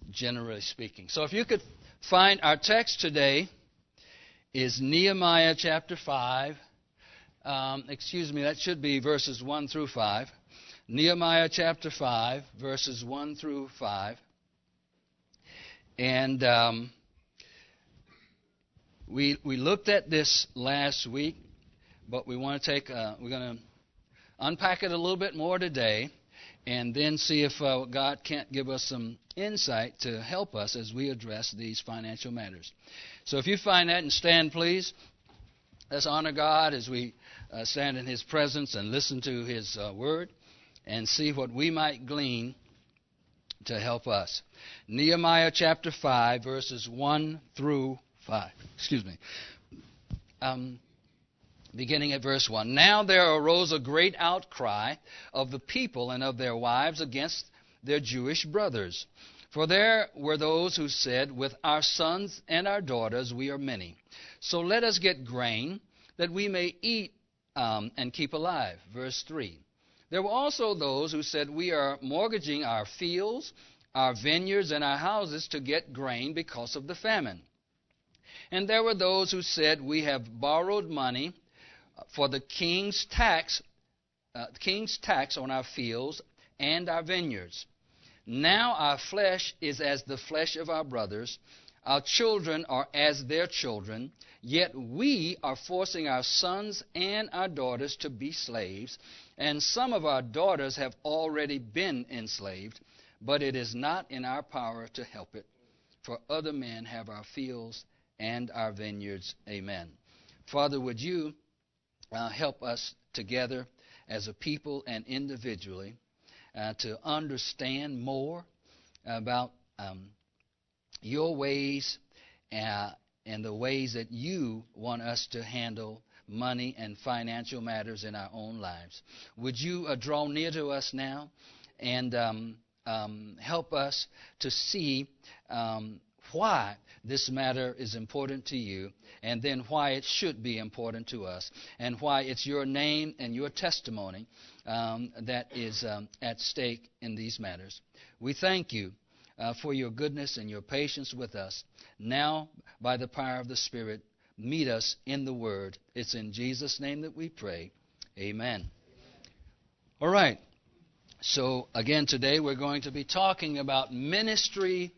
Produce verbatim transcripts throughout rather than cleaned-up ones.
generally speaking. So if you could find our text today is Nehemiah chapter five. Um, excuse me, that should be verses one through five. Nehemiah chapter five, verses one through five. And um, we we looked at this last week, but we want to take, uh, we're going to unpack it a little bit more today, and then see if uh, God can't give us some insight to help us as we address these financial matters. So if you find that, and stand, please. Let's honor God as we uh, stand in His presence and listen to His uh, word and see what we might glean to help us. Nehemiah chapter five, verses one through five. Excuse me. Um, beginning at verse one. Now there arose a great outcry of the people and of their wives against their Jewish brothers. For there were those who said, with our sons and our daughters we are many. So let us get grain, that we may eat um, and keep alive. Verse three. There were also those who said, we are mortgaging our fields, our vineyards, and our houses to get grain because of the famine. And there were those who said, we have borrowed money for the king's tax, uh, king's tax on our fields and our vineyards. Now our flesh is as the flesh of our brothers, our children are as their children, yet we are forcing our sons and our daughters to be slaves, and some of our daughters have already been enslaved, but it is not in our power to help it, for other men have our fields and our vineyards. Amen. Father, would you uh, help us together as a people and individually uh, to understand more about um, your ways uh, and the ways that you want us to handle money and financial matters in our own lives. Would you uh, draw near to us now and um, um, help us to see um, why this matter is important to you, and then why it should be important to us, and why it's your name and your testimony um, that is um, at stake in these matters. We thank you uh, for your goodness and your patience with us. Now, by the power of the Spirit, meet us in the Word. It's in Jesus' name that we pray. Amen. All right. So, again, today we're going to be talking about ministry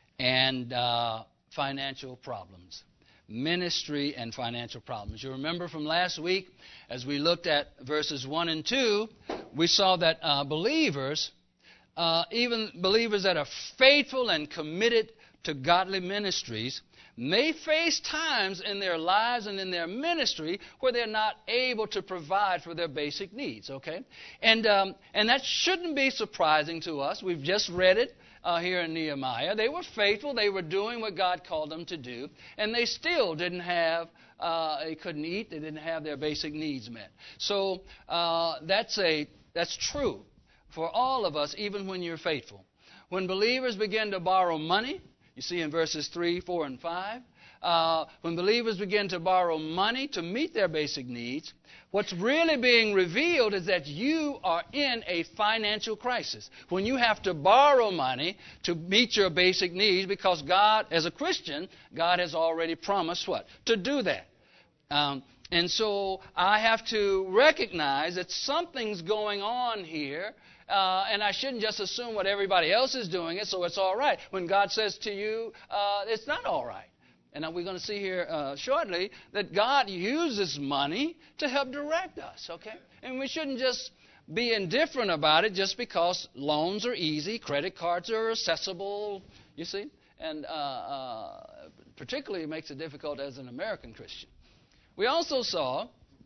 and uh, financial problems. Ministry and financial problems. You remember from last week, as we looked at verses one and two, we saw that uh, believers, uh, even believers that are faithful and committed to godly ministries, may face times in their lives and in their ministry where they're not able to provide for their basic needs, okay? And um, and that shouldn't be surprising to us. We've just read it uh, here in Nehemiah. They were faithful. They were doing what God called them to do, and they still didn't have, uh, they couldn't eat. They didn't have their basic needs met. So uh, that's a that's true for all of us, even when you're faithful. When believers begin to borrow money, you see in verses three, four, and five, uh, when believers begin to borrow money to meet their basic needs, what's really being revealed is that you are in a financial crisis. When you have to borrow money to meet your basic needs, because God, as a Christian, God has already promised what? To do that. Um, and so I have to recognize that something's going on here. Uh, and I shouldn't just assume what everybody else is doing it, so it's all right. When God says to you, uh, it's not all right. And we're going to see here uh, shortly that God uses money to help direct us, okay? And we shouldn't just be indifferent about it just because loans are easy, credit cards are accessible, you see? And uh, uh, particularly it makes it difficult as an American Christian. We also saw,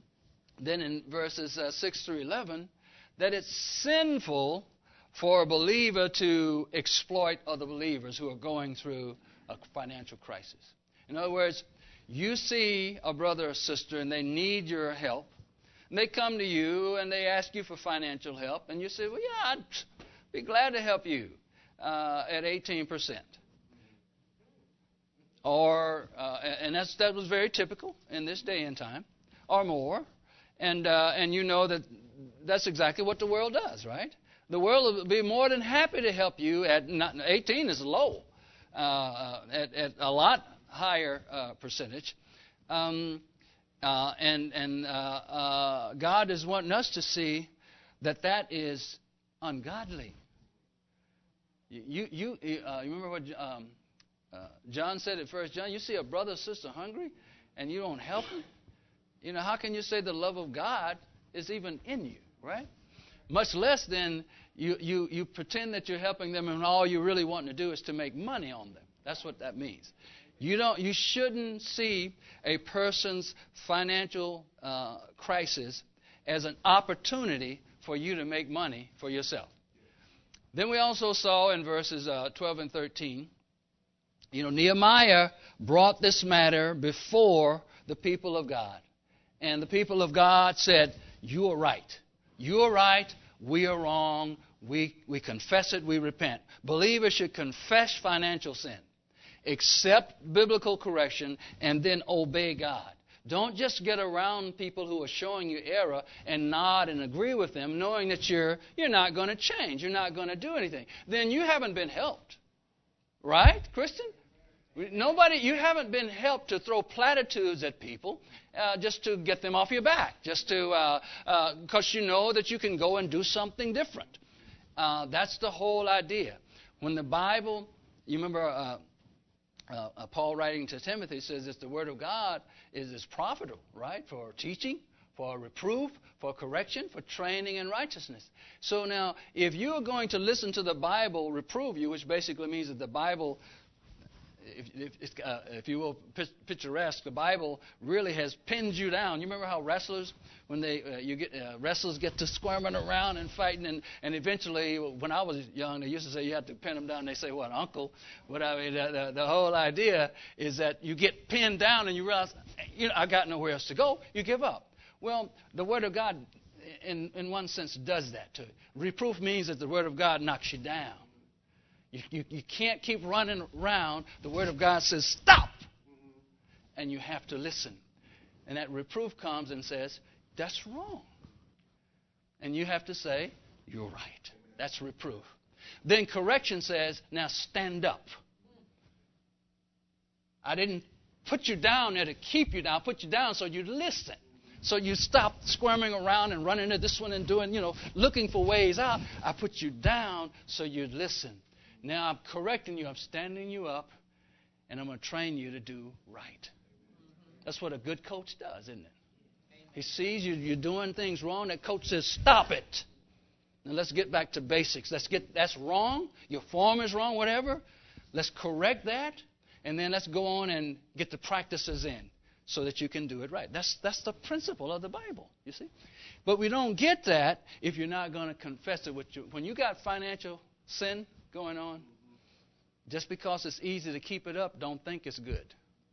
then in verses uh, six through eleven, that it's sinful for a believer to exploit other believers who are going through a financial crisis. In other words, you see a brother or sister and they need your help. And they come to you and they ask you for financial help. And you say, well, yeah, I'd be glad to help you uh, at eighteen percent. Or, uh, and that's, that was very typical in this day and time, or more. And uh, and you know that that's exactly what the world does, right? The world will be more than happy to help you at, not, eighteen is low. uh, at, at a lot higher uh, percentage. Um, uh, and and uh, uh, God is wanting us to see that that is ungodly. You you you, uh, you remember what um, uh, John said at First John? You see a brother or sister hungry, and you don't help them. You know, how can you say the love of God is even in you, right? Much less then you, you, you pretend that you're helping them and all you really want to do is to make money on them. That's what that means. You don't. You shouldn't see a person's financial uh, crisis as an opportunity for you to make money for yourself. Then we also saw in verses uh, twelve and thirteen, you know, Nehemiah brought this matter before the people of God. And the people of God said, you are right. You are right. We are wrong. We, we confess it. We repent. Believers should confess financial sin, accept biblical correction, and then obey God. Don't just get around people who are showing you error and nod and agree with them, knowing that you're, you're not going to change. You're not going to do anything. Then you haven't been helped. Right, Christian? Nobody, you haven't been helped to throw platitudes at people uh, just to get them off your back, just to, because uh, uh, you know that you can go and do something different. Uh, that's the whole idea. When the Bible, you remember uh, uh, uh, Paul writing to Timothy says that the Word of God is, is profitable, right, for teaching, for reproof, for correction, for training in righteousness. So now, if you are going to listen to the Bible reprove you, which basically means that the Bible, If, if, uh, if you will, picturesque, the Bible really has pinned you down. You remember how wrestlers, when they uh, you get uh, wrestlers get to squirming around and fighting, and, and eventually, when I was young, they used to say you had to pin them down. They say, "What, uncle?" But I mean, the, the, the whole idea is that you get pinned down and you realize, you know, I got nowhere else to go. You give up. Well, the Word of God, in in one sense, does that too. Reproof means that the Word of God knocks you down. You, you, you can't keep running around. The Word of God says, stop! And you have to listen. And that reproof comes and says, that's wrong. And you have to say, you're right. That's reproof. Then correction says, now stand up. I didn't put you down there to keep you down. I put you down so you'd listen. So you stop squirming around and running to this one and doing, you know, looking for ways out. I put you down so you'd listen. Now I'm correcting you. I'm standing you up, and I'm going to train you to do right. That's what a good coach does, isn't it? He sees you, you're doing things wrong. That coach says, stop it. Now let's get back to basics. Let's get that's wrong. Your form is wrong, whatever. Let's correct that, and then let's go on and get the practices in so that you can do it right. That's that's the principle of the Bible, you see. But we don't get that if you're not going to confess it. With you. When you got financial sin going on, just because it's easy to keep it up, don't think it's good.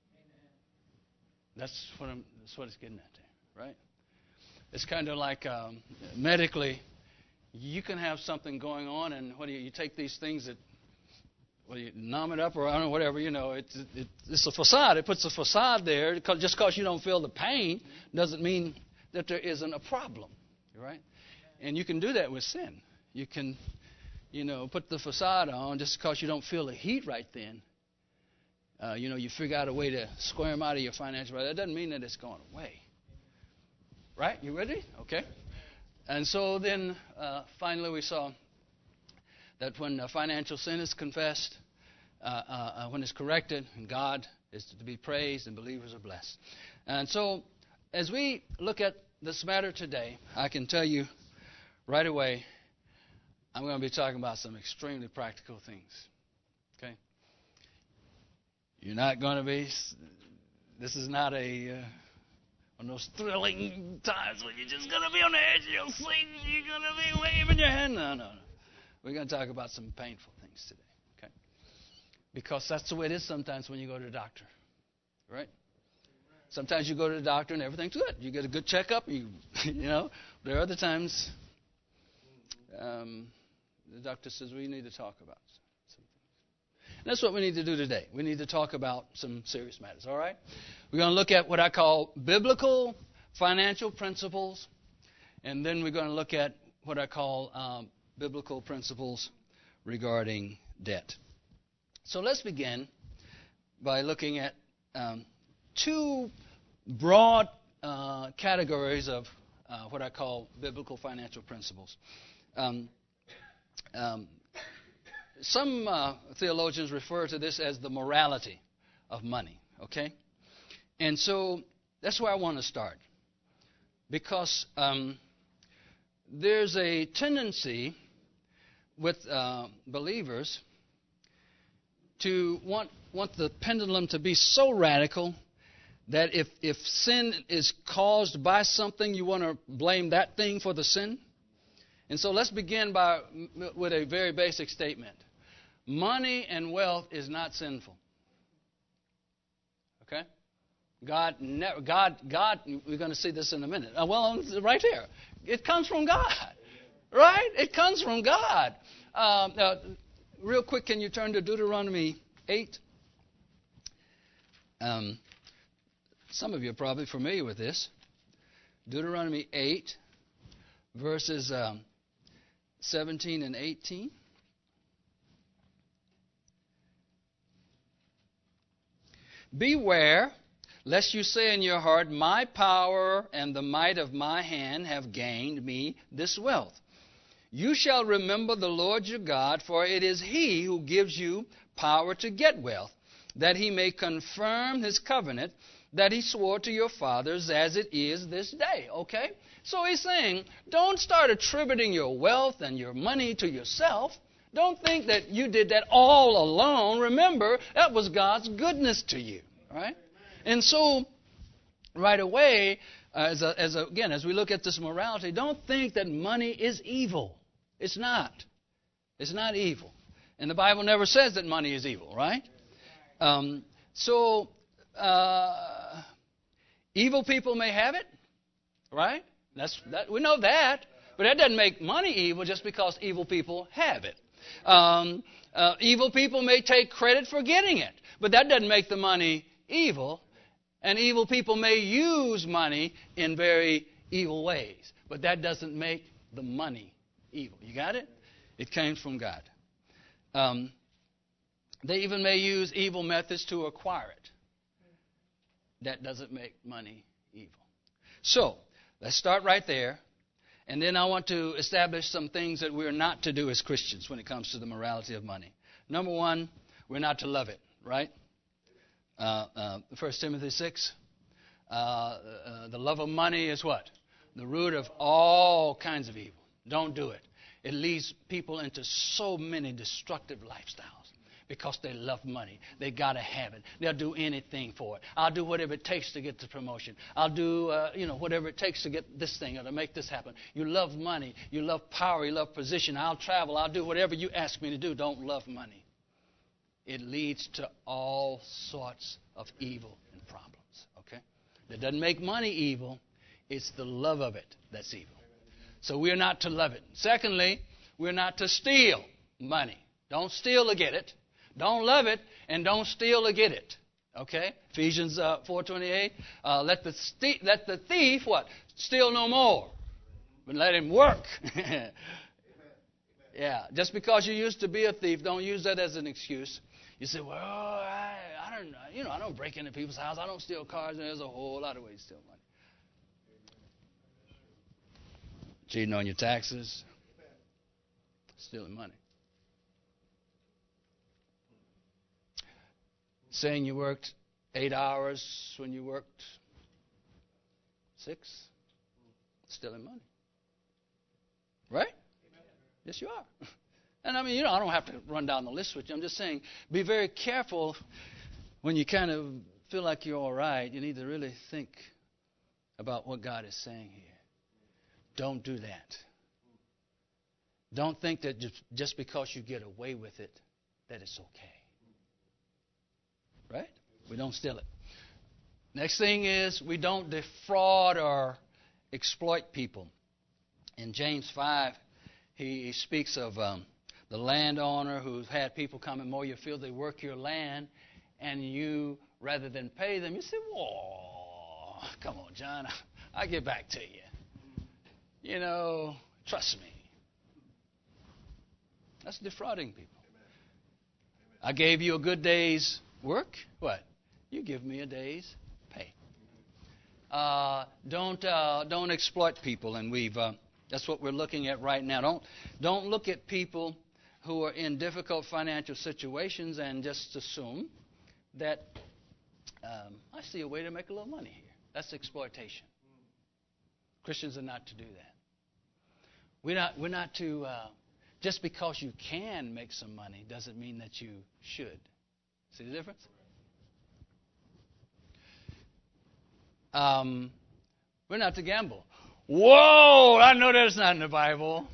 That's what I'm, that's what it's getting at there, right? It's kind of like um, medically, you can have something going on, and what do you, you take these things that, well, you numb it up or I don't know, whatever, you know, it's it, it's a facade. It puts a facade there. Just because you don't feel the pain doesn't mean that there isn't a problem, right? And you can do that with sin. You can, you know, put the facade on just because you don't feel the heat right then. Uh, you know, you figure out a way to squirm out of your financial. That doesn't mean that it's going away. Right? You ready? Okay. And so then uh, finally we saw that when uh, financial sin is confessed, uh, uh, when it's corrected, and God is to be praised and believers are blessed. And so as we look at this matter today, I can tell you right away, I'm going to be talking about some extremely practical things. Okay? You're not going to be, this is not a, uh, one of those thrilling times when you're just going to be on the edge of your seat and you're going to be waving your hand. No, no, no. We're going to talk about some painful things today. Okay? Because that's the way it is sometimes when you go to the doctor. Right? Sometimes you go to the doctor and everything's good. You get a good checkup. You, you know, there are other times um, the doctor says, we need to talk about some things. And that's what we need to do today. We need to talk about some serious matters, all right? We're going to look at what I call biblical financial principles, and then we're going to look at what I call um, biblical principles regarding debt. So let's begin by looking at um, two broad uh, categories of uh, what I call biblical financial principles. Um, um, some uh, theologians refer to this as the morality of money, okay? And so that's where I want to start, because um, there's a tendency with uh, believers to want want the pendulum to be so radical that if, if sin is caused by something, you want to blame that thing for the sin. And so let's begin by with a very basic statement. Money and wealth is not sinful. Okay? God never, God, God, we're going to see this in a minute. Uh, well, right here. It comes from God. Right? It comes from God. Um, uh, real quick, can you turn to Deuteronomy eight? Um, some of you are probably familiar with this. Deuteronomy eight, verses um, seventeen and eighteen. Beware, lest you say in your heart, my power and the might of my hand have gained me this wealth. You shall remember the Lord your God, for it is He who gives you power to get wealth, that He may confirm His covenant that He swore to your fathers as it is this day. Okay? So He's saying, don't start attributing your wealth and your money to yourself. Don't think that you did that all alone. Remember, that was God's goodness to you. Right? And so, right away, uh, as, a, as a, again, as we look at this morality, don't think that money is evil. It's not. It's not evil. And the Bible never says that money is evil, right? Um, so, uh, evil people may have it, right? That's that, we know that. But that doesn't make money evil just because evil people have it. Um, uh, evil people may take credit for getting it, but that doesn't make the money evil. And evil people may use money in very evil ways, but that doesn't make the money evil. You got it? It came from God. Um, they even may use evil methods to acquire it. That doesn't make money evil. So, let's start right there. And then I want to establish some things that we're not to do as Christians when it comes to the morality of money. Number one, we're not to love it, right? Uh, uh, First Timothy six, uh, uh, the love of money is what? The root of all kinds of evil. Don't do it. It leads people into so many destructive lifestyles because they love money. They got to have it. They'll do anything for it. I'll do whatever it takes to get the promotion. I'll do, uh, you know, whatever it takes to get this thing or to make this happen. You love money. You love power. You love position. I'll travel. I'll do whatever you ask me to do. Don't love money. It leads to all sorts of evil and problems, okay? That doesn't make money evil. It's the love of it that's evil. So we're not to love it. Secondly, we're not to steal money. Don't steal to get it. Don't love it, and don't steal to get it. Okay? Ephesians uh, four twenty-eight. Uh, let the st- let the thief what? Steal no more, but let him work. Yeah. Just because you used to be a thief, don't use that as an excuse. You say, well, I, I don't, you know, I don't break into people's houses. I don't steal cars. And there's a whole lot of ways to steal money. Cheating on your taxes, stealing money. Saying you worked eight hours when you worked six, stealing money. Right? Yes, you are. And I mean, you know, I don't have to run down the list with you. I'm just saying, be very careful when you kind of feel like you're all right. You need to really think about what God is saying here. Don't do that. Don't think that just, just because you get away with it, that it's okay. Right? We don't steal it. Next thing is we don't defraud or exploit people. In James five, he, he speaks of um, the landowner who's had people come and mow your field. They work your land, and you, rather than pay them, you say, whoa, come on, John, I'll get back to you. You know, trust me. That's defrauding people. I gave you a good day's work. What? You give me a day's pay. Uh, don't uh, don't exploit people, and we've uh, that's what we're looking at right now. Don't don't look at people who are in difficult financial situations and just assume that um, I see a way to make a little money here. That's exploitation. Christians are not to do that. We're not we're not to uh, just because you can make some money doesn't mean that you should. See the difference? Um, we're not to gamble. Whoa! I know that's not in the Bible.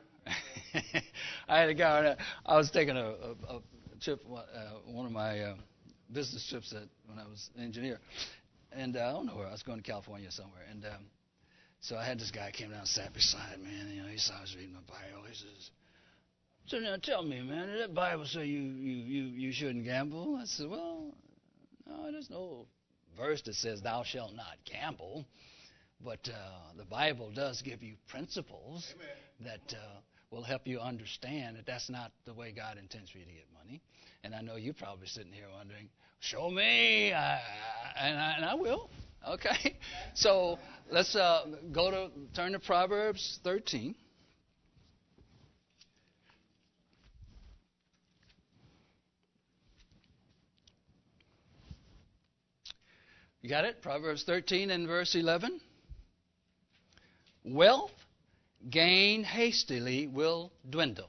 I had a guy. I was taking a, a, a trip, uh, one of my uh, business trips that when I was an engineer, and uh, I don't know where I was going to California somewhere, and um, so I had this guy came down and sat beside me, and you know he saw I was reading my Bible. He says, "So now tell me, man, did that Bible say you you you you shouldn't gamble?" I said, "Well, no, there's no verse that says thou shalt not gamble, but uh, the Bible does give you principles Amen. that uh, will help you understand that that's not the way God intends for you to get money." And I know you're probably sitting here wondering, "Show me," I, and, I, and I will. Okay, so let's uh, go to turn to Proverbs thirteen. You got it? Proverbs thirteen and verse eleven. Wealth gained hastily will dwindle.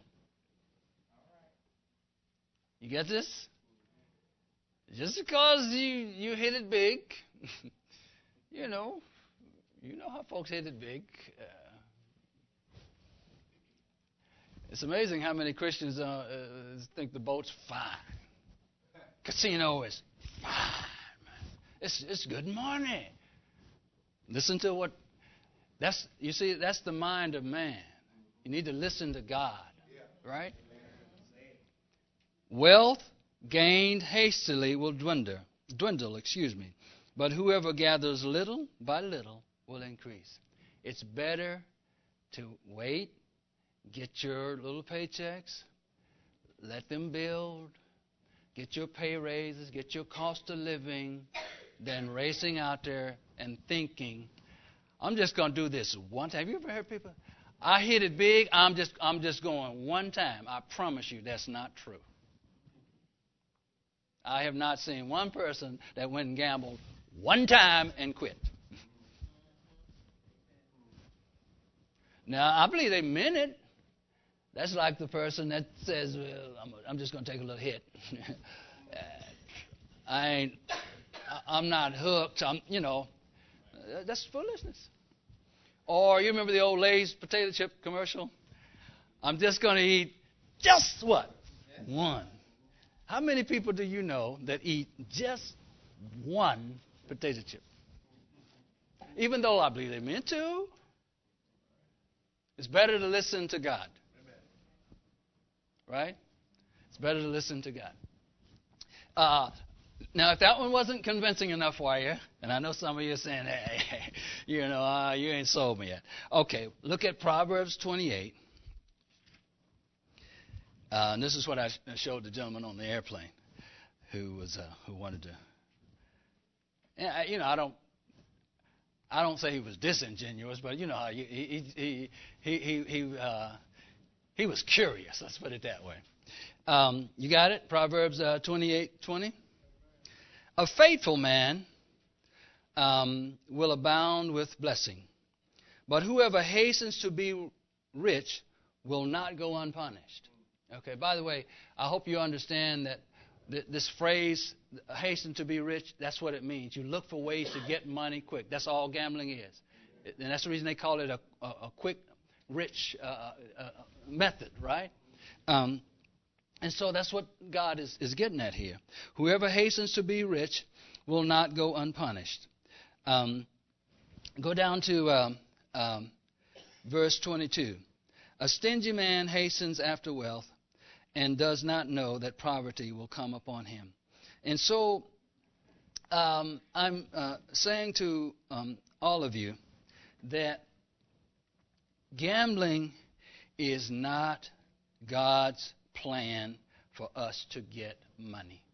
You get this? Just because you, you hit it big, you know, you know how folks hit it big. Uh, it's amazing how many Christians uh, uh, think the boat's fine. Casino is fine. It's it's good money. Listen to what that's you see, that's the mind of man. You need to listen to God. Right? Wealth gained hastily will dwindle dwindle, excuse me. But whoever gathers little by little will increase. It's better to wait, get your little paychecks, let them build, get your pay raises, get your cost of living, than racing out there and thinking, I'm just going to do this one time. Have you ever heard people? I hit it big. I'm just I'm just going one time. I promise you that's not true. I have not seen one person that went and gambled one time and quit. Now, I believe they meant it. That's like the person that says, well, I'm, I'm just going to take a little hit. I ain't... I'm not hooked. I'm, you know, that's foolishness. Or you remember the old Lay's potato chip commercial? I'm just going to eat just what? One. How many people do you know that eat just one potato chip? Even though I believe they meant to, it's better to listen to God. Right? It's better to listen to God. Uh, Now, if that one wasn't convincing enough for you, and I know some of you are saying, hey, hey you know, uh, you ain't sold me yet. Okay, look at Proverbs twenty-eight. Uh, and this is what I showed the gentleman on the airplane who was uh, who wanted to. And, you know, I don't, I don't say he was disingenuous, but you know how he he he he he he, uh, he was curious. Let's put it that way. Um, you got it? Proverbs uh, twenty-eight twenty. A faithful man um, will abound with blessing, but whoever hastens to be rich will not go unpunished. Okay, by the way, I hope you understand that th- this phrase, hasten to be rich, that's what it means. You look for ways to get money quick. That's all gambling is. And that's the reason they call it a, a, a quick, rich uh, uh, method, right? Um And so that's what God is, is getting at here. Whoever hastens to be rich will not go unpunished. Um, go down to um, um, verse twenty-two. A stingy man hastens after wealth and does not know that poverty will come upon him. And so um, I'm uh, saying to um, all of you that gambling is not God's plan for us to get money.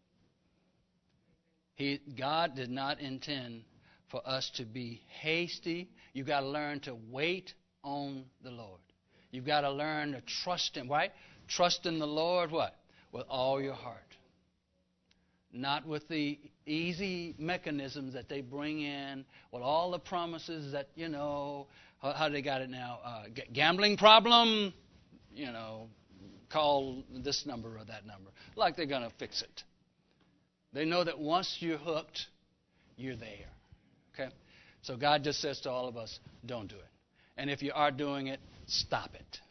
He, God did not intend for us to be hasty. You've got to learn to wait on the Lord. You've got to learn to trust Him, right? Trust in the Lord, what? With all your heart. Not with the easy mechanisms that they bring in, with all the promises that, you know, how, how they got it now? Uh, g- gambling problem, you know, call this number or that number. Like they're going to fix it. They know that once you're hooked, you're there. Okay? So God just says to all of us, don't do it. And if you are doing it, stop it.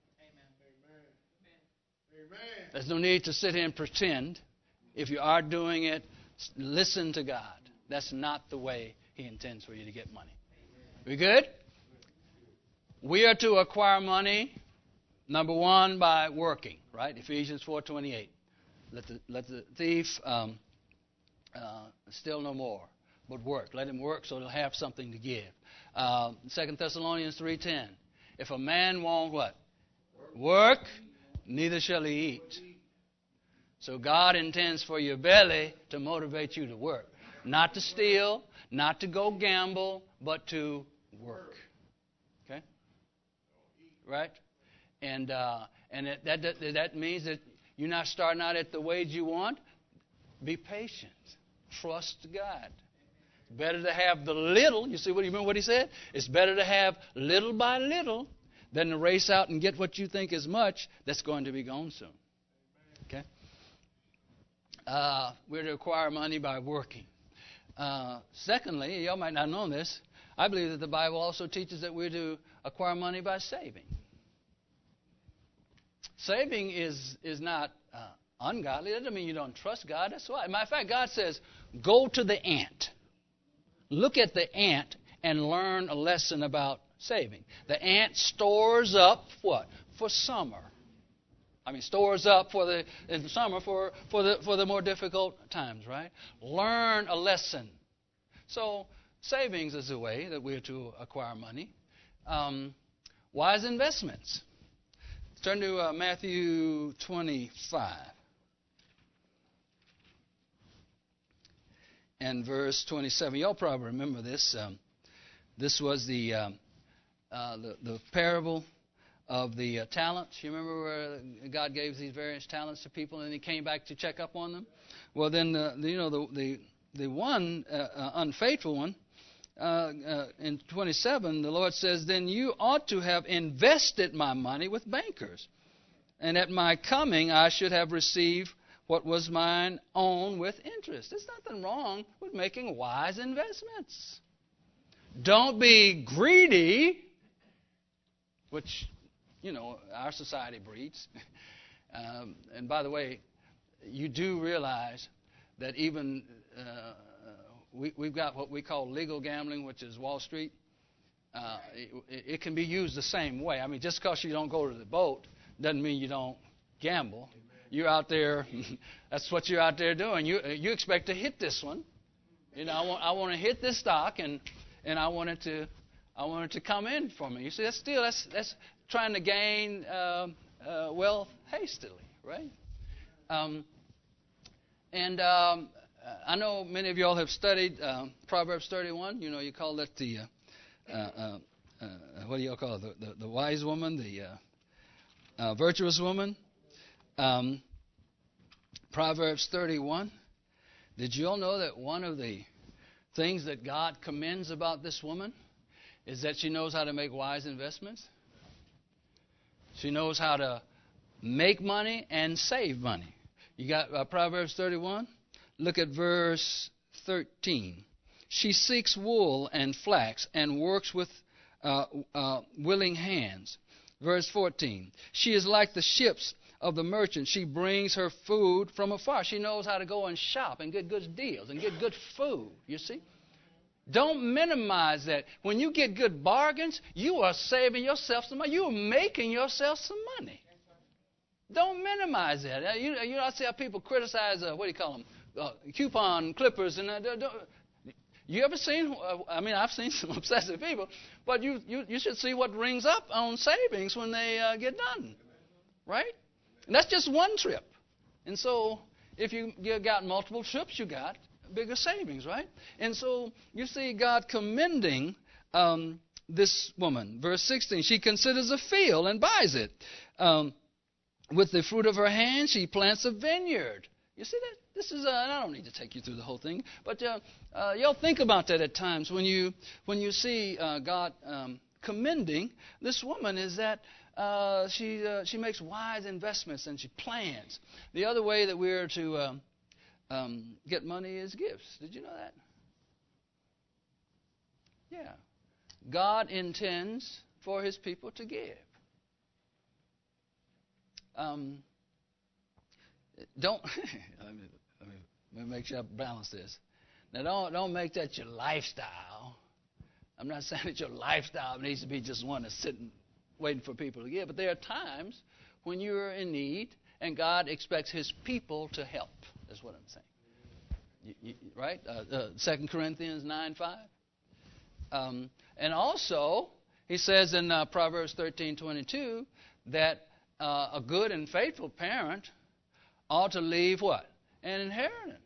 Amen. There's no need to sit here and pretend. If you are doing it, listen to God. That's not the way He intends for you to get money. We good? We are to acquire money, number one, by working, right? Ephesians four twenty-eight. Let the, let the thief um, uh, steal no more, but work. Let him work so he'll have something to give. Uh, Second Thessalonians three ten. If a man won't what? Work, neither shall he eat. So God intends for your belly to motivate you to work. Not to steal, not to go gamble, but to work. Okay? Right? And uh, and it, that, that that means that you're not starting out at the wage you want. Be patient. Trust God. It's better to have the little. You see what you remember what he said? It's better to have little by little than to race out and get what you think is much that's going to be gone soon. Okay? Uh, we're to acquire money by working. Uh, secondly, y'all might not know this, I believe that the Bible also teaches that we're to acquire money by saving. Saving is is not uh, ungodly. That doesn't mean you don't trust God. That's why. Matter of fact, God says, go to the ant. Look at the ant and learn a lesson about saving. The ant stores up what? For summer. I mean, stores up for the in the summer for, for the for the more difficult times, right? Learn a lesson. So savings is a way that we're to acquire money. Um, wise investments. Turn to uh, Matthew twenty-five and verse twenty-seven. Y'all probably remember this. Um, this was the, um, uh, the the parable of the uh, talents. You remember where God gave these various talents to people, and He came back to check up on them. Well, then the, the you know the the the one uh, uh, unfaithful one. Uh, uh, in twenty-seven, the Lord says, then you ought to have invested my money with bankers, and at my coming I should have received what was mine own with interest. There's nothing wrong with making wise investments. Don't be greedy, which, you know, our society breeds. um, and by the way, you do realize that even... Uh, We, we've got what we call legal gambling, which is Wall Street. Uh, it, it can be used the same way. I mean, just because you don't go to the boat doesn't mean you don't gamble. You're out there. That's what you're out there doing. You you expect to hit this one. You know, I want I want to hit this stock, and and I want it to I want it to come in for me. You see, that's still that's that's trying to gain uh, uh, wealth hastily, right? Um, and um, I know many of y'all have studied uh, Proverbs thirty-one. You know, you call that the, uh, uh, uh, what do y'all call it, the, the, the wise woman, the uh, uh, virtuous woman. Um, Proverbs thirty-one. Did you all know that one of the things that God commends about this woman is that she knows how to make wise investments? She knows how to make money and save money. You got uh, Proverbs thirty-one? Look at verse thirteen. She seeks wool and flax and works with uh, uh, willing hands. Verse fourteen. She is like the ships of the merchant. She brings her food from afar. She knows how to go and shop and get good deals and get good food, you see. Don't minimize that. When you get good bargains, you are saving yourself some money. You are making yourself some money. Don't minimize that. You, you know, I see how people criticize, uh, what do you call them? Uh, coupon clippers and uh, you ever seen? Uh, I mean, I've seen some obsessive people, but you you, you should see what rings up on savings when they uh, get done, right? And that's just one trip. And so if you, you got multiple trips, you got bigger savings, right? And so you see God commending um, this woman. Verse sixteen, she considers a field and buys it. Um, with the fruit of her hand, she plants a vineyard. You see that? This is, uh, and I don't need to take you through the whole thing, but uh, uh, y'all think about that at times when you when you see uh, God um, commending this woman, is that uh, she uh, she makes wise investments and she plans. The other way that we're to um, um, get money is gifts. Did you know that? Yeah. God intends for His people to give. Um, don't let, me, let, me, let me make sure I balance this. Now, don't don't make that your lifestyle. I'm not saying that your lifestyle needs to be just one that's sitting waiting for people to give, but there are times when you're in need and God expects His people to help. That's what I'm saying. You, you, right? Uh, uh, Second Corinthians nine five. Um, and also, he says in uh, Proverbs thirteen twenty-two that uh, a good and faithful parent ought to leave what? An inheritance.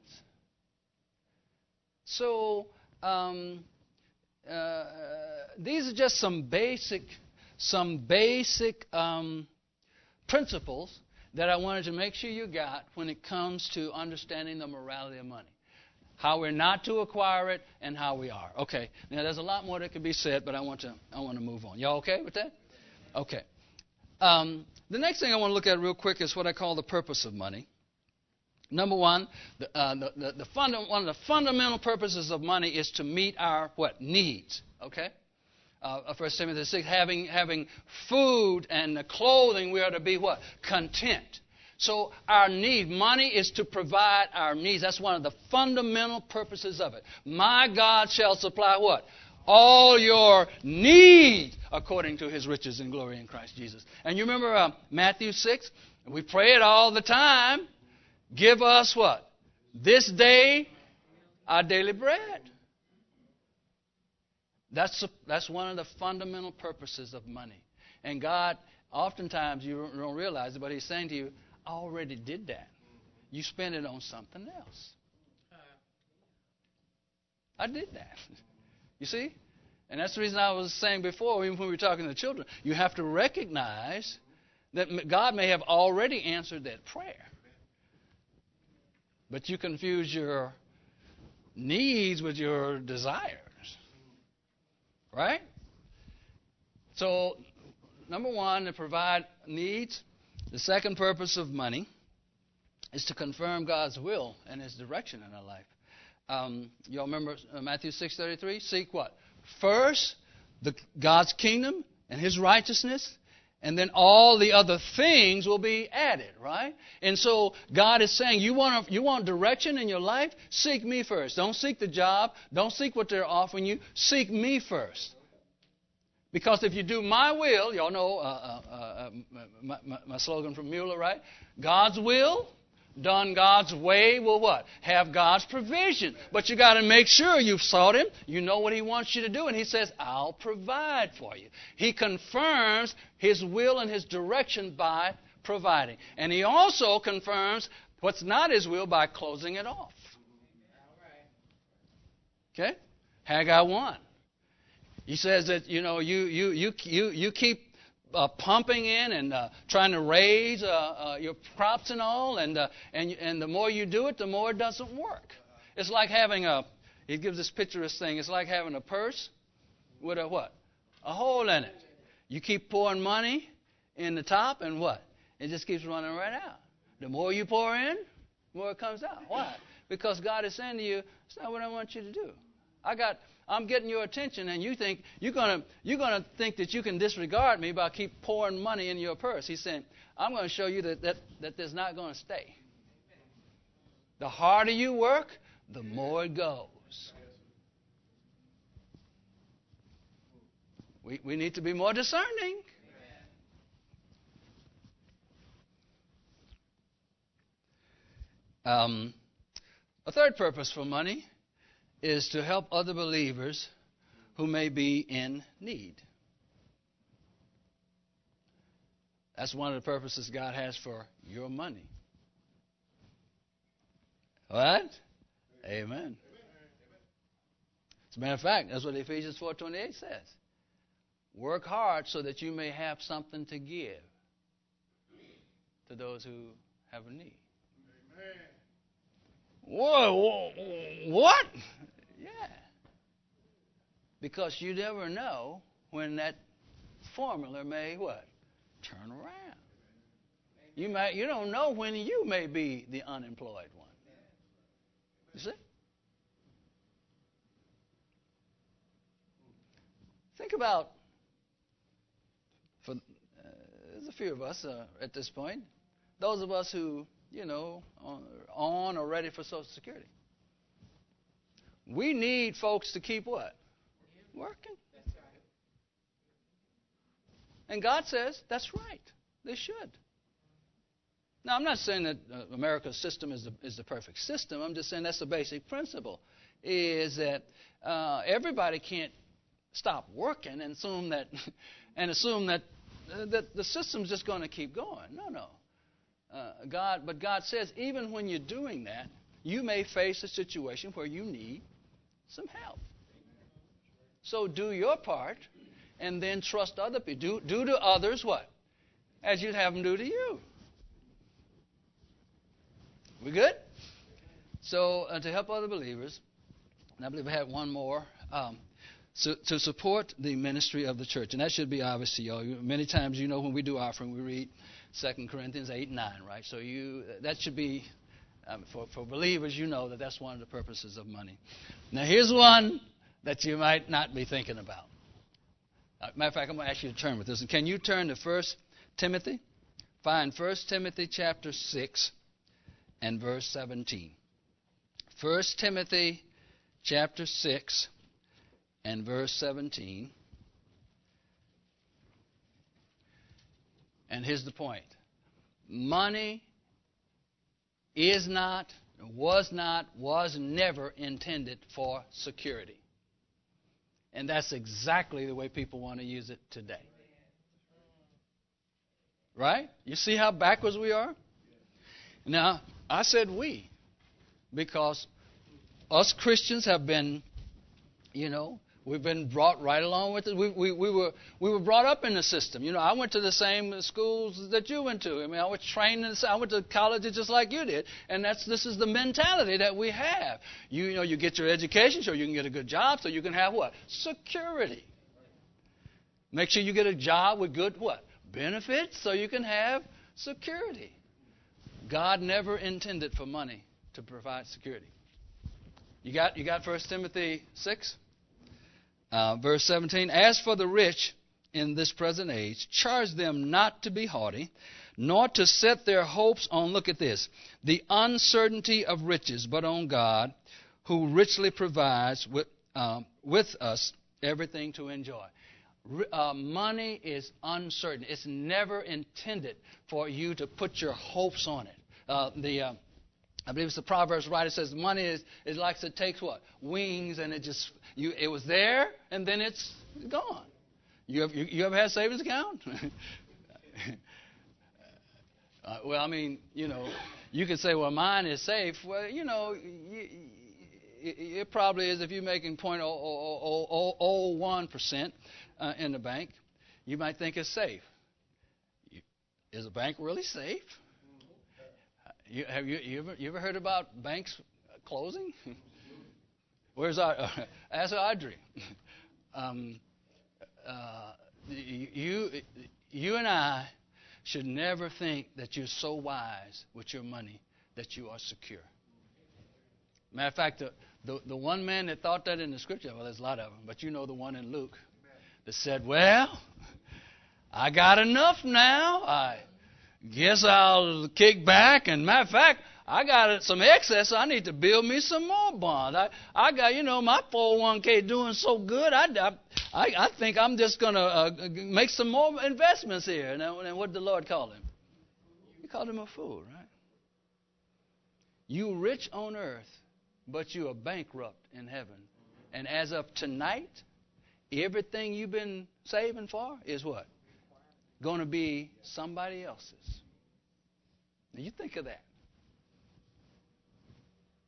So um, uh, these are just some basic, some basic um, principles that I wanted to make sure you got when it comes to understanding the morality of money. How we're not to acquire it and how we are. Okay. Now there's a lot more that could be said, but I want to I want to move on. Y'all okay with that? Okay. Um, the next thing I want to look at real quick is what I call the purpose of money. Number one, the, uh, the, the, the funda- one of the fundamental purposes of money is to meet our what needs. Okay. Uh, First Timothy six, having having food and clothing, we are to be what? Content. So our need, money is to provide our needs. That's one of the fundamental purposes of it. My God shall supply what? All your needs according to His riches and glory in Christ Jesus. And you remember uh, Matthew six? We pray it all the time. Give us what? This day our daily bread. That's, a, that's one of the fundamental purposes of money. And God, oftentimes you don't realize it, but He's saying to you, I already did that. You spent it on something else. I did that. You see? And that's the reason I was saying before, even when we were talking to children, you have to recognize that God may have already answered that prayer. But you confuse your needs with your desires. Right? So, number one, to provide needs. The second purpose of money is to confirm God's will and His direction in our life. Um, y'all remember Matthew six thirty-three? Seek what? First, the, God's kingdom and His righteousness, and then all the other things will be added, right? And so God is saying, you want you want direction in your life? Seek me first. Don't seek the job. Don't seek what they're offering you. Seek me first. Because if you do my will, y'all know uh, uh, uh, my, my, my slogan from Mueller, right? God's will, done God's way, will what? Have God's provision. But you got to make sure you've sought Him. You know what He wants you to do. And He says, I'll provide for you. He confirms His will and His direction by providing. And He also confirms what's not His will by closing it off. Okay? Haggai one. He says that, you know, you you you you, you keep uh, pumping in and uh, trying to raise uh, uh, your crops and all, and uh, and and the more you do it, the more it doesn't work. It's like having a. He gives this picturesque thing. It's like having a purse with a what? A hole in it. You keep pouring money in the top, and what? It just keeps running right out. The more you pour in, the more it comes out. Why? Because God is saying to you, it's not what I want you to do. I got. I'm getting your attention, and you think you're gonna you're gonna think that you can disregard me by keep pouring money in your purse. He's saying, I'm going to show you that that, that there's not going to stay. The harder you work, the more it goes. We we need to be more discerning. Um, a third purpose for money is to help other believers who may be in need. That's one of the purposes God has for your money. What? Amen. As a matter of fact, that's what Ephesians four twenty-eight says. Work hard so that you may have something to give to those who have a need. Whoa, what? Yeah. Because you never know when that formula may what? Turn around. You might you don't know when you may be the unemployed one. You see? Think about, for uh, there's a few of us uh, at this point, those of us who, you know, on, on or ready for Social Security. We need folks to keep what? Working. That's right. And God says that's right. They should. Now, I'm not saying that uh, America's system is the, is the perfect system. I'm just saying that's the basic principle, is that uh, everybody can't stop working and assume that and assume that uh, that the system's just going to keep going. No, no. Uh, God, but God says even when you're doing that, you may face a situation where you need some help. So do your part, and then trust other people. Do do to others what? As you'd have them do to you. We good? So uh, to help other believers, and I believe I had one more. Um, So, to support the ministry of the church, and that should be obvious to you all. Many times, you know, when we do offering, we read Second Corinthians eight and nine, right? So you that should be, um, for, for believers, you know that that's one of the purposes of money. Now, here's one that you might not be thinking about. Uh, matter of fact, I'm going to ask you to turn with this. And can you turn to First Timothy? Find First Timothy chapter six and verse seventeen. First Timothy chapter six and verse seventeen. And here's the point. Money is not, was not, was never intended for security. And that's exactly the way people want to use it today. Right? You see how backwards we are? Now, I said we, because us Christians have been, you know, we've been brought right along with it. We, we, we were we were brought up in the system. You know, I went to the same schools that you went to. I mean, I was trained in. I went to college just like you did, and that's this is the mentality that we have. You, you know, you get your education so you can get a good job, so you can have what? Security. Make sure you get a job with good what? Benefits, so you can have security. God never intended for money to provide security. You got you got First Timothy six, uh, verse seventeen. As for the rich in this present age, charge them not to be haughty, nor to set their hopes on, look at this, the uncertainty of riches, but on God, who richly provides with um, with us everything to enjoy. Uh, money is uncertain. It's never intended for you to put your hopes on it. Uh, the uh, I believe it's the Proverbs writer says money is, is like it takes what? Wings, and it just, you it was there, and then it's gone. You, have, you, you ever had a savings account? uh, well, I mean, you know, you could say, well, mine is safe. Well, you know, you, it probably is if you're making zero point zero zero one percent uh, in the bank. You might think it's safe. Is a bank really safe? You, have you, you, ever, you ever heard about banks closing? Where's our, uh, ask Audrey. Um, uh, you, you and I should never think that you're so wise with your money that you are secure. Matter of fact, the, the, the one man that thought that in the scripture, well, there's a lot of them, but you know the one in Luke that said, well, I got enough now. I guess I'll kick back. And matter of fact, I got some excess. I need to build me some more bonds. I, I got, you know, my four oh one k doing so good. I, I, I think I'm just going to uh, make some more investments here. And, and what did the Lord call him? He called him a fool, right? You rich on earth, but you are bankrupt in heaven. And as of tonight, everything you've been saving for is what? Going to be somebody else's. Now you think of that.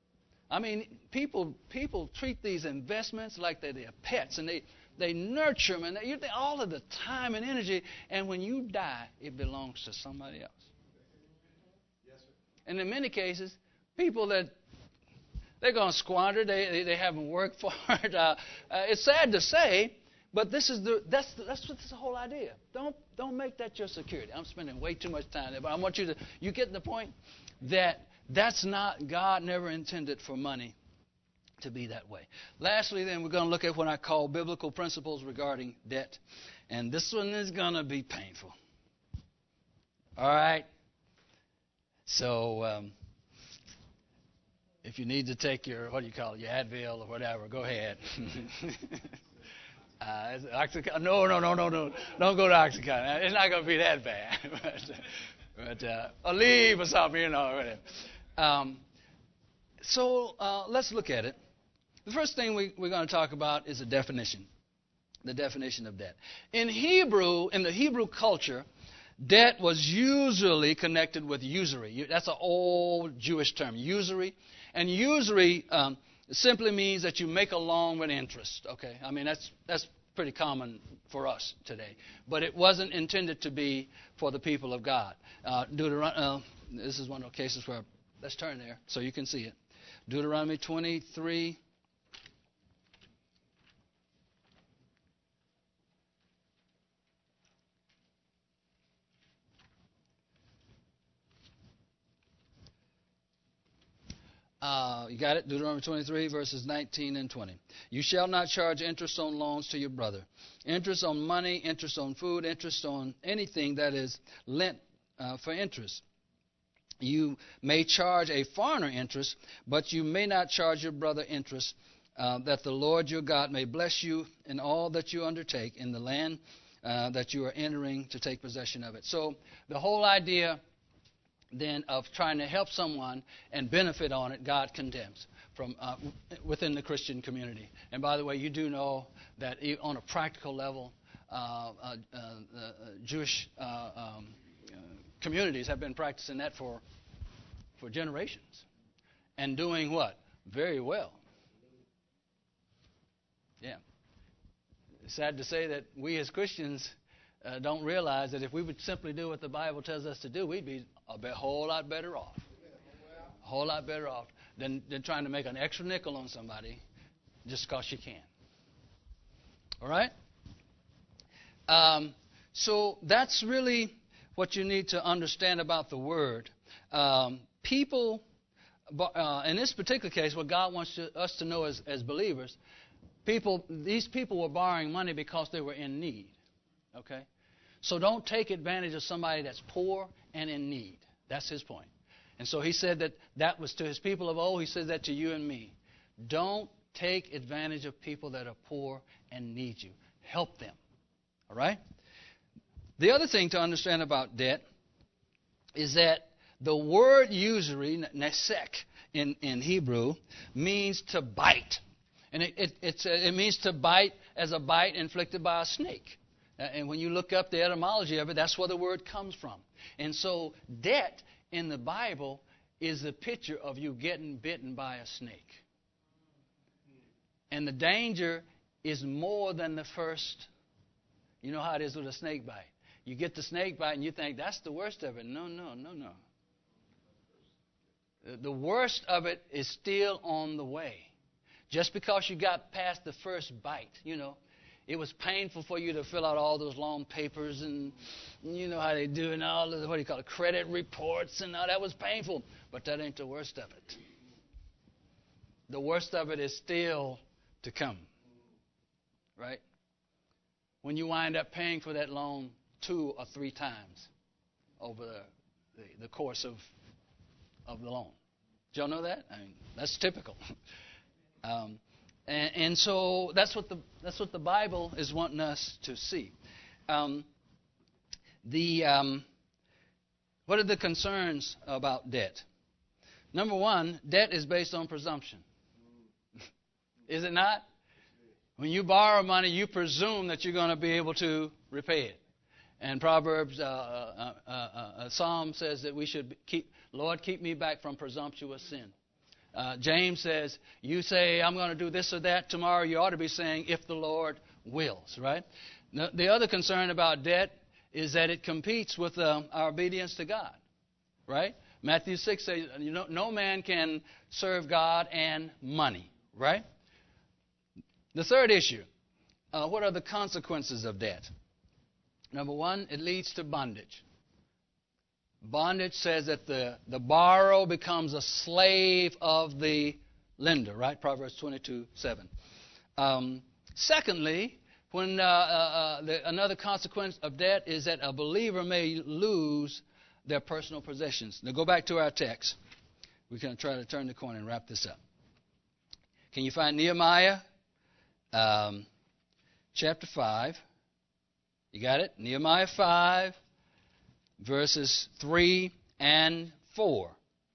I mean, people people treat these investments like they're their pets, and they, they nurture them, and they, you think all of the time and energy, and when you die, it belongs to somebody else. Yes, sir. And in many cases, people that they're going to squander, they, they they haven't worked for it. Uh, uh, it's sad to say, but this is the that's the, that's what's the whole idea. Don't don't make that your security. I'm spending way too much time there, but I want you to you get the point that. That's not, God never intended for money to be that way. Lastly, then, we're going to look at what I call biblical principles regarding debt. And this one is going to be painful. All right? So, um, if you need to take your, what do you call it, your Advil or whatever, go ahead. uh, Oxycontin, no, no, no, no, no. Don't go to Oxycontin. It's not going to be that bad. but but uh, Aleve or something, you know, whatever. Um, so uh, let's look at it. The first thing we, we're going to talk about is a definition, the definition of debt. In Hebrew, in the Hebrew culture, debt was usually connected with usury. That's an old Jewish term, usury. And usury um, simply means that you make a loan with interest. Okay, I mean that's that's pretty common for us today, but it wasn't intended to be for the people of God. Uh, Deuteron- uh, this is one of the cases where. Let's turn there so you can see it. Deuteronomy twenty-three. Uh, you got it? Deuteronomy twenty-three, verses nineteen and twenty. You shall not charge interest on loans to your brother. Interest on money, interest on food, interest on anything that is lent uh, for interest. You may charge a foreigner interest, but you may not charge your brother interest, uh, that the Lord your God may bless you in all that you undertake in the land uh, that you are entering to take possession of it. So the whole idea then of trying to help someone and benefit on it, God condemns from uh, within the Christian community. And by the way, you do know that on a practical level, uh, uh, uh, Jewish uh, um, communities have been practicing that for for generations and doing what? Very well. Yeah. It's sad to say that we as Christians uh, don't realize that if we would simply do what the Bible tells us to do, we'd be a be- whole lot better off. A whole lot better off than, than trying to make an extra nickel on somebody just because you can. All right? Um, so that's really what you need to understand about the word. Um, people, uh, in this particular case, what God wants to, us to know as, as believers, people, these people were borrowing money because they were in need. Okay? So don't take advantage of somebody that's poor and in need. That's his point. And so he said that that was to his people of old. He said that to you and me. Don't take advantage of people that are poor and need you. Help them. All right? The other thing to understand about debt is that the word usury, nesek, in, in Hebrew, means to bite. And it, it, it's, it means to bite as a bite inflicted by a snake. And when you look up the etymology of it, that's where the word comes from. And so debt in the Bible is the picture of you getting bitten by a snake. And the danger is more than the first. You know how it is with a snake bite. You get the snake bite and you think that's the worst of it. No, no, no, no. The worst of it is still on the way. Just because you got past the first bite, you know, it was painful for you to fill out all those long papers and you know how they do and all the, what do you call it, credit reports and all that was painful. But that ain't the worst of it. The worst of it is still to come. Right? When you wind up paying for that loan two or three times over the, the, the course of of the loan. Did y'all know that? I mean, that's typical. um, and, and so that's what the that's what the Bible is wanting us to see. Um, the um, what are the concerns about debt? Number one, debt is based on presumption. Is it not? When you borrow money, you presume that you're going to be able to repay it. And Proverbs, uh, uh, uh, uh, Psalm says that we should keep, Lord, keep me back from presumptuous sin. Uh, James says, you say, I'm going to do this or that tomorrow. You ought to be saying, if the Lord wills, right? Now, the other concern about debt is that it competes with uh, our obedience to God, right? Matthew six says, you know, no man can serve God and money, right? The third issue, uh, what are the consequences of debt? Number one, it leads to bondage. Bondage says that the, the borrower becomes a slave of the lender, right? Proverbs twenty-two seven. Um, secondly, when uh, uh, the, another consequence of debt is that a believer may lose their personal possessions. Now go back to our text. We're going to try to turn the corner and wrap this up. Can you find Nehemiah um, chapter five? You got it? Nehemiah five. Verses three and four.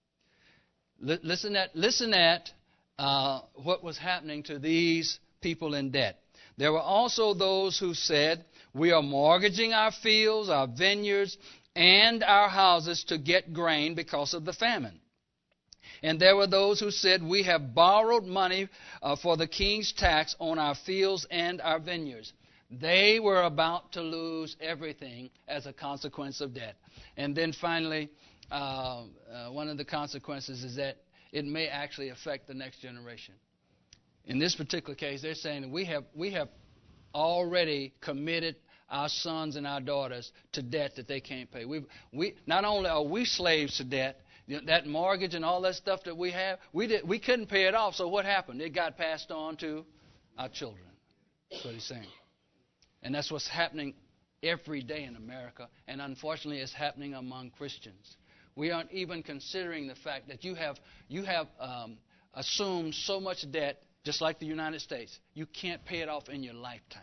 L- listen at, listen at uh, what was happening to these people in debt. There were also those who said, we are mortgaging our fields, our vineyards, and our houses to get grain because of the famine. And there were those who said, we have borrowed money uh, for the king's tax on our fields and our vineyards. They were about to lose everything as a consequence of debt. And then finally, uh, uh, one of the consequences is that it may actually affect the next generation. In this particular case, they're saying that we have we have already committed our sons and our daughters to debt that they can't pay. We we not only are we slaves to debt, you know, that mortgage and all that stuff that we have, we did we couldn't pay it off. So what happened? It got passed on to our children. That's what he's saying. And that's what's happening every day in America. And unfortunately, it's happening among Christians. We aren't even considering the fact that you have you have um, assumed so much debt, just like the United States. You can't pay it off in your lifetime.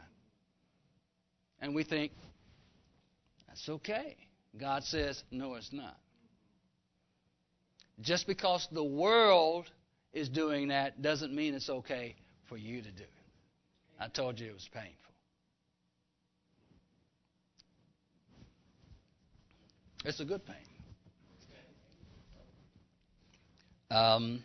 And we think, that's okay. God says, no, it's not. Just because the world is doing that doesn't mean it's okay for you to do it. I told you it was painful. It's a good pain. Um,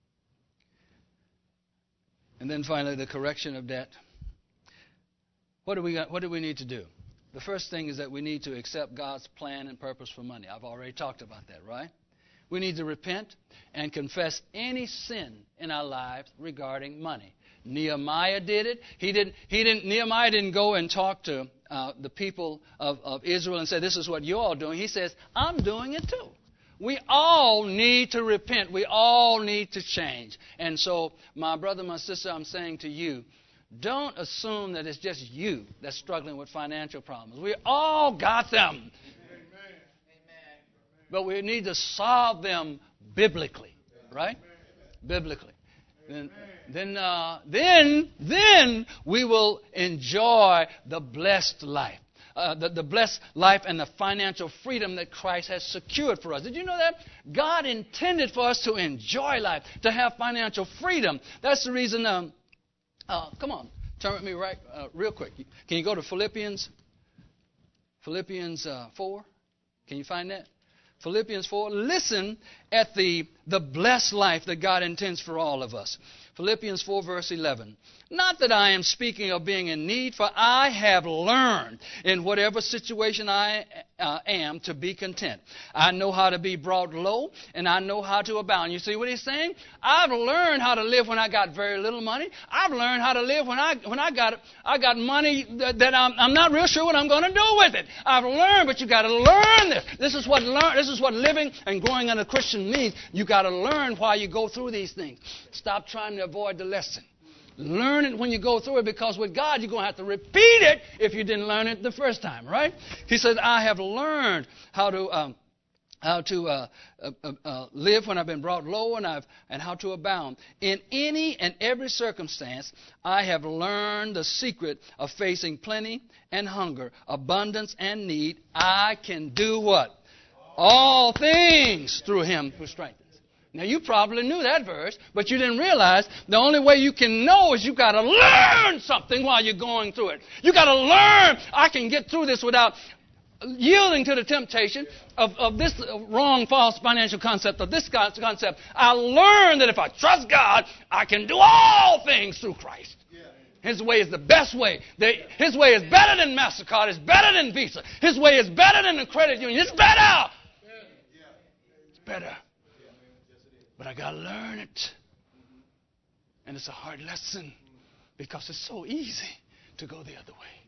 and then finally, the correction of debt. What do we got, what do we need to do? The first thing is that we need to accept God's plan and purpose for money. I've already talked about that, right? We need to repent and confess any sin in our lives regarding money. Nehemiah did it. He didn't. He didn't. Nehemiah didn't go and talk to uh, the people of, of Israel and say, "This is what you're all doing." He says, "I'm doing it too." We all need to repent. We all need to change. And so, my brother, my sister, I'm saying to you, don't assume that it's just you that's struggling with financial problems. We all got them. Amen. But we need to solve them biblically, right? Biblically. Then, then, uh, then, then we will enjoy the blessed life, uh, the, the blessed life and the financial freedom that Christ has secured for us. Did you know that? God intended for us to enjoy life, to have financial freedom. That's the reason. Um, uh, come on, turn with me right, uh, real quick. Can you go to Philippians? Philippians uh, four. Can you find that? Philippians four, listen at the, the blessed life that God intends for all of us. Philippians four, verse eleven. Not that I am speaking of being in need, for I have learned in whatever situation I uh, am to be content. I know how to be brought low, and I know how to abound. You see what he's saying? I've learned how to live when I got very little money. I've learned how to live when I when I got I got money that, that I'm, I'm not real sure what I'm going to do with it. I've learned, but you got to learn this. This is what learn. This is what living and growing in a Christian means. You got to learn while you go through these things. Stop trying to avoid the lesson. Learn it when you go through it, because with God you're going to have to repeat it if you didn't learn it the first time, right? He said, I have learned how to um, how to uh, uh, uh, live when I've been brought low, and I've and how to abound. In any and every circumstance, I have learned the secret of facing plenty and hunger, abundance and need. I can do what? All things through Him who strengthens. Now, you probably knew that verse, but you didn't realize the only way you can know is you've got to learn something while you're going through it. You've got to learn, I can get through this without yielding to the temptation of, of this wrong, false financial concept, of this concept, I learned that if I trust God, I can do all things through Christ. His way is the best way. His way is better than MasterCard. It's better than Visa. His way is better than the credit union. It's better. It's better. But I got to learn it. And it's a hard lesson because it's so easy to go the other way.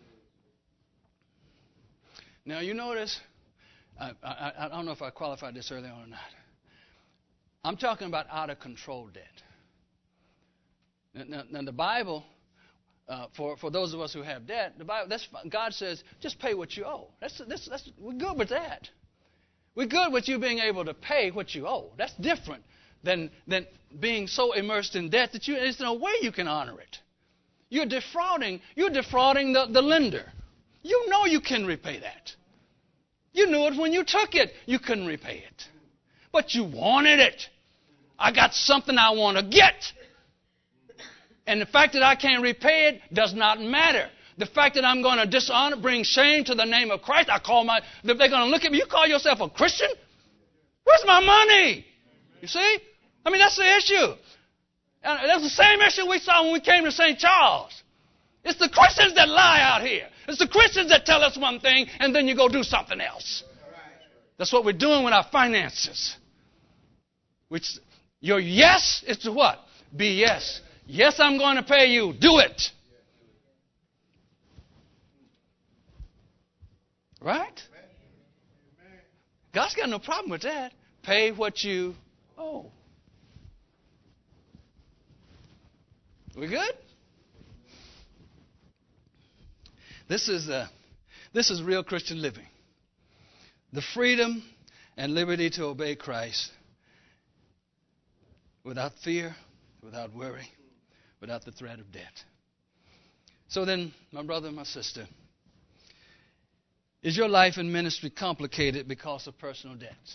Now, you notice, I, I, I don't know if I qualified this earlier or not. I'm talking about out-of-control debt. Now, now the Bible, uh, for, for those of us who have debt, the Bible, that's, God says, just pay what you owe. That's, that's, that's, we're good with that. We're good with you being able to pay what you owe. That's different than, than being so immersed in debt that you, there's no way you can honor it. You're defrauding, you're defrauding the, the lender. You know you can repay that. You knew it when you took it. You couldn't repay it. But you wanted it. I got something I want to get. And the fact that I can't repay it does not matter. The fact that I'm going to dishonor, bring shame to the name of Christ, I call my, they're going to look at me, you call yourself a Christian? Where's my money? You see? I mean, that's the issue. And that's the same issue we saw when we came to Saint Charles. It's the Christians that lie out here. It's the Christians that tell us one thing and then you go do something else. That's what we're doing with our finances. Which your yes is to what? Be yes. Yes, I'm going to pay you. Do it. Right? God's got no problem with that. Pay what you owe. We good? This is uh, this is real Christian living. The freedom and liberty to obey Christ without fear, without worry, without the threat of debt. So then, my brother and my sister, is your life and ministry complicated because of personal debts?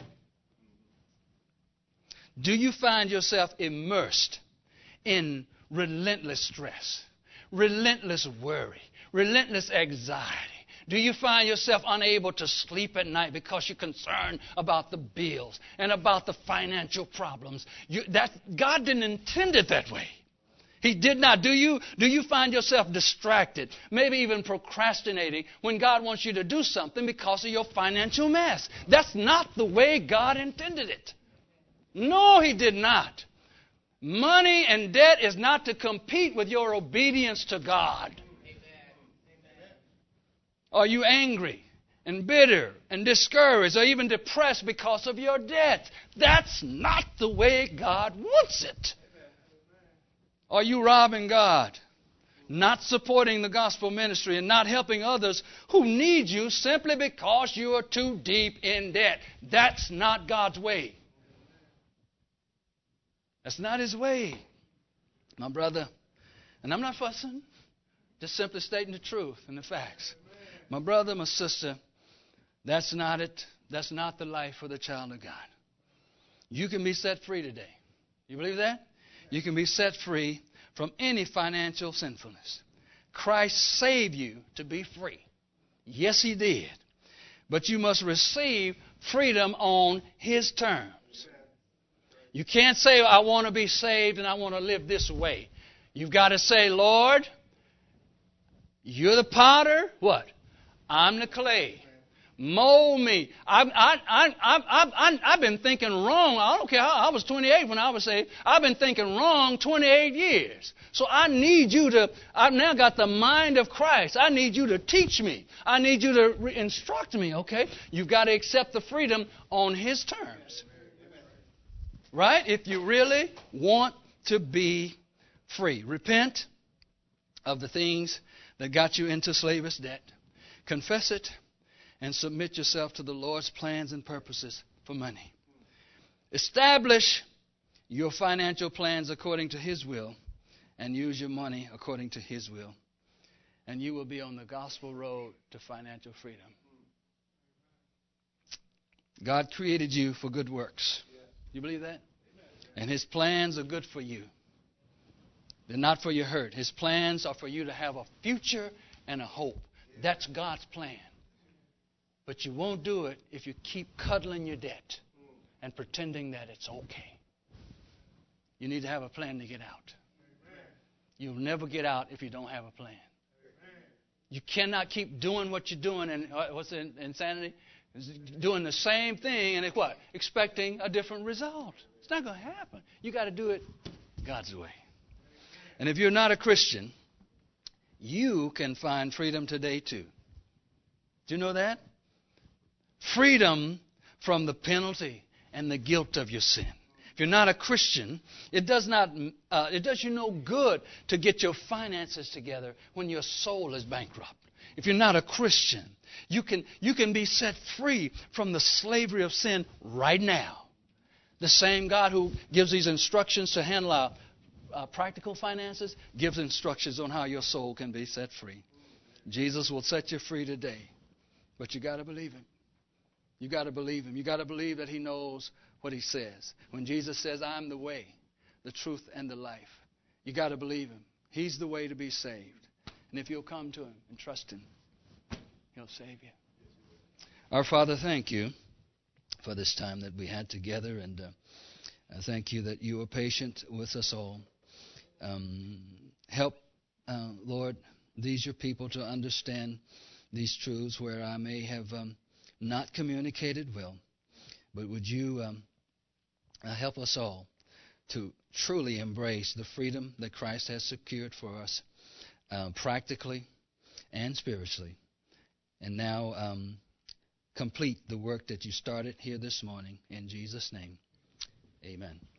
Do you find yourself immersed in relentless stress, relentless worry, relentless anxiety? Do you find yourself unable to sleep at night because you're concerned about the bills and about the financial problems? You, that, God didn't intend it that way. He did not. Do you, do you find yourself distracted, maybe even procrastinating when God wants you to do something because of your financial mess? That's not the way God intended it. No, He did not. Money and debt is not to compete with your obedience to God. Are you angry and bitter and discouraged or even depressed because of your debt? That's not the way God wants it. Are you robbing God, not supporting the gospel ministry and not helping others who need you simply because you are too deep in debt? That's not God's way. That's not His way, my brother. And I'm not fussing, just simply stating the truth and the facts. My brother, my sister, that's not it. That's not the life for the child of God. You can be set free today. You believe that? You can be set free from any financial sinfulness. Christ saved you to be free. Yes, He did. But you must receive freedom on His terms. You can't say, I want to be saved and I want to live this way. You've got to say, Lord, You're the potter. What? I'm the clay. Mold me. I've, I, I, I, I, I've been thinking wrong. I don't care. I was twenty-eight when I was saved. I've been thinking wrong twenty-eight years. So I need you to, I've now got the mind of Christ. I need you to teach me. I need you to re- instruct me, okay? You've got to accept the freedom on His terms. Right? If you really want to be free. Repent of the things that got you into slavish debt. Confess it and submit yourself to the Lord's plans and purposes for money. Establish your financial plans according to His will and use your money according to His will. And you will be on the gospel road to financial freedom. God created you for good works. You believe that? And His plans are good for you. They're not for your hurt. His plans are for you to have a future and a hope. That's God's plan. But you won't do it if you keep cuddling your debt and pretending that it's okay. You need to have a plan to get out. You'll never get out if you don't have a plan. You cannot keep doing what you're doing, and what's the insanity? Doing the same thing and it what? Expecting a different result. It's not going to happen. You got to do it God's way. And if you're not a Christian, you can find freedom today too. Do you know that? Freedom from the penalty and the guilt of your sin. If you're not a Christian, it does not uh, it does you no good to get your finances together when your soul is bankrupt. If you're not a Christian, you can you can be set free from the slavery of sin right now. The same God who gives these instructions to handle our uh, practical finances gives instructions on how your soul can be set free. Jesus will set you free today, but you got to believe Him. You got to believe Him. You got to believe that He knows what He says. When Jesus says, "I'm the way, the truth, and the life," you got to believe Him. He's the way to be saved. And if you'll come to Him and trust Him, He'll save you. Our Father, thank you for this time that we had together, and uh, I thank you that you are patient with us all. Um, help, uh, Lord, these your people to understand these truths where I may have um, not communicated well. But would you um, uh, help us all to truly embrace the freedom that Christ has secured for us, uh, practically and spiritually. And now um, complete the work that you started here this morning. In Jesus' name, amen.